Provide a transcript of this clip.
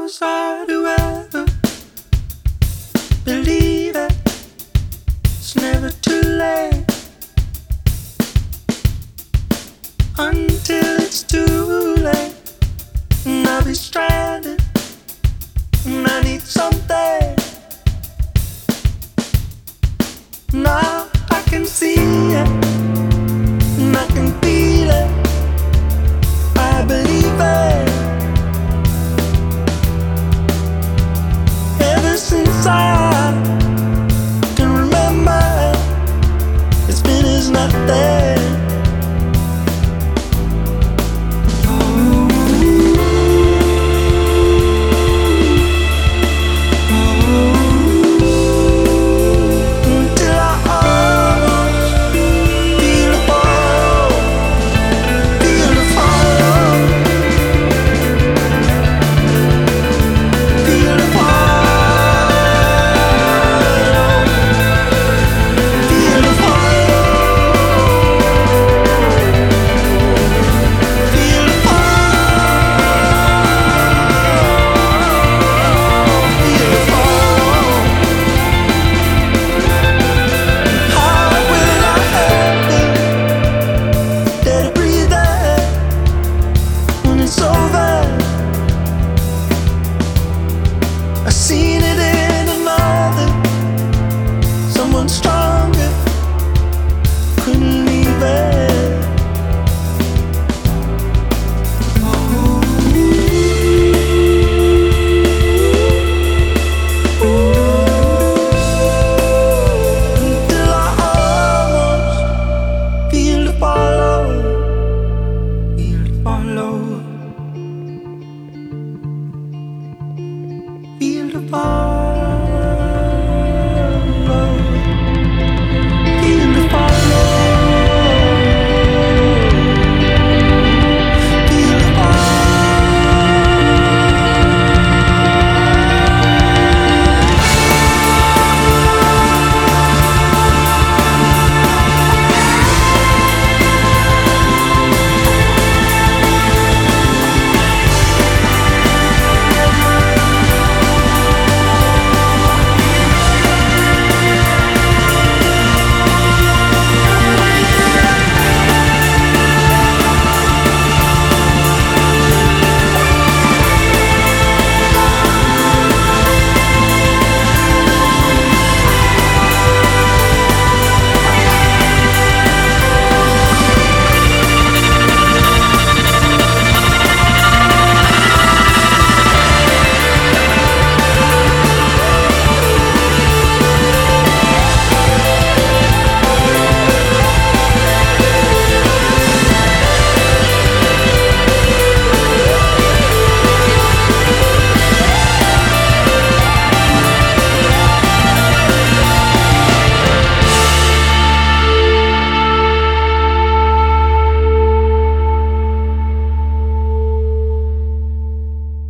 was hard to ever believe it. It's never too late until it's too late, and I'll be stranded, and I need something. Now I can see it, and I can feel it. I believe it. Ever since I can remember, it's been as nothing. I've seen it in another, someone stronger, couldn't leave it. Until I almost feel to follow, feel to follow, feel to follow.